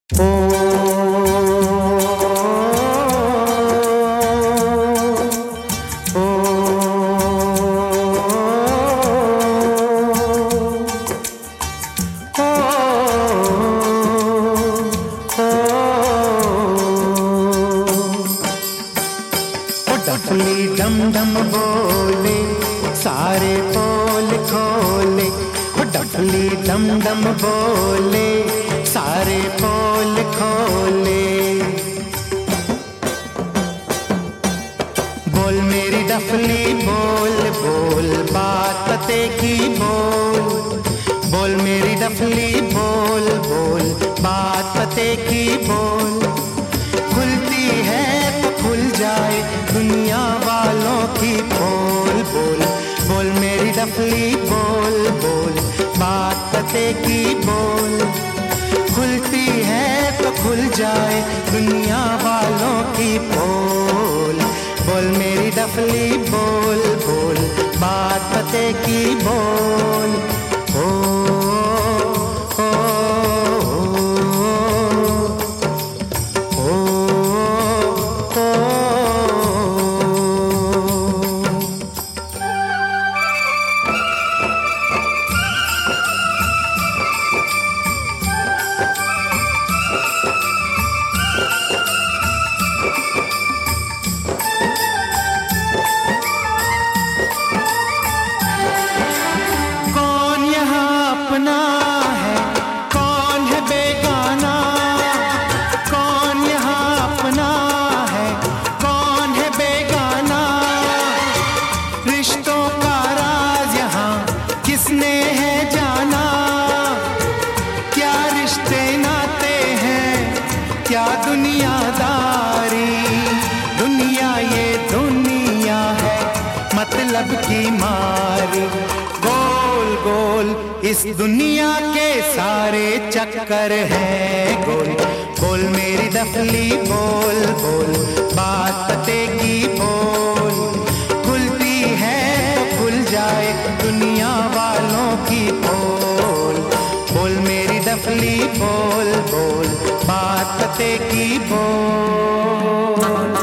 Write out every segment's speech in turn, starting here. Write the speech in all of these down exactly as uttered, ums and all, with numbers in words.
डफली डम डम बोले सारे पोल खोले, हो डफली डम डम बोले सारे पोल खोले। बोल मेरी डफली बोल बोल बात पते की बोल, बोल मेरी डफली बोल बोल बात पते की बोल। खुलती है तो खुल जाए दुनिया वालों की पोल, बोल बोल मेरी डफली बोल बोल बात पते की बोल। खुलती है तो खुल जाए दुनिया वालों की पोल, बोल मेरी डफली बोल बोल बात पते की बोल। ओ, ओ, ओ, ओ, ओ। किसने है जाना क्या रिश्ते नाते हैं, क्या दुनियादारी। दुनिया ये दुनिया है मतलब की मारी। गोल गोल इस दुनिया के सारे चक्कर हैं गोल, बोल मेरी डफली बोल बोल बात पते की बोल। खुलती है खुल जाए दुनिया वालों की पोल, बोल मेरी डफली बोल बोल बात पते की बोल।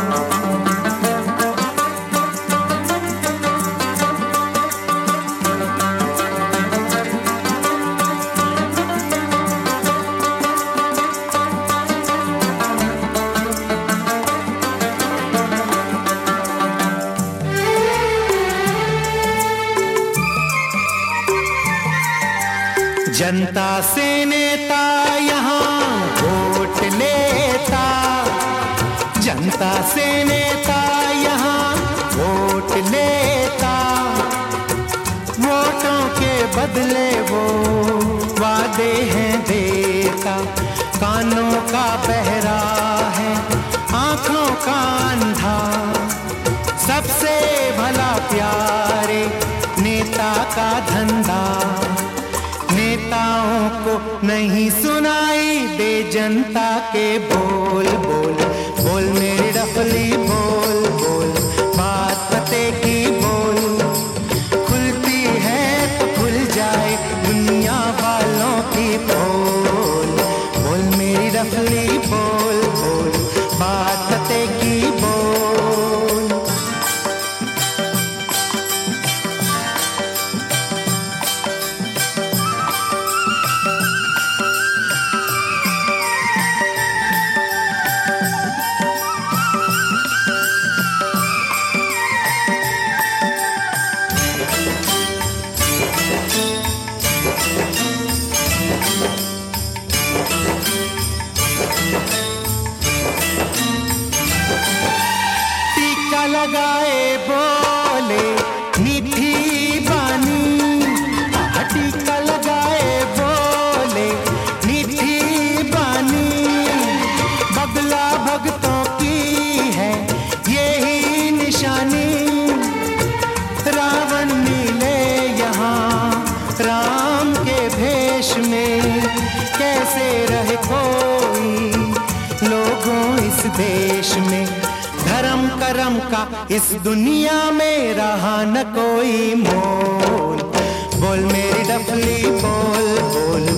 जनता से नेता यहाँ वोट लेता, जनता से नेता यहाँ वोट लेता। वोटों के बदले वो वादे हैं देता। कानों का बहरा है आंखों का अंधा, सबसे भला प्यारे नेता का धंधा। नेताओं को नहीं सुनाई दे जनता के बोल, बोल बोल मेरी डफली बोल बोल बात पते की बोल। खुलती है तो खुल जाए दुनिया वालों की पोल, बोल मेरी डफली बोल बोल बात पते की बोल। टीका लगाए बोले मीठी बानी, टीका लगाए बोले मीठी बानी। बगला भगतों की है यही निशानी। रावण मिले यहाँ राम के भेष में, कैसे रहे कोई लोगों इस देश में। धर्म करम का इस दुनिया में रहा न कोई मोल, बोल मेरी डफली बोल बोल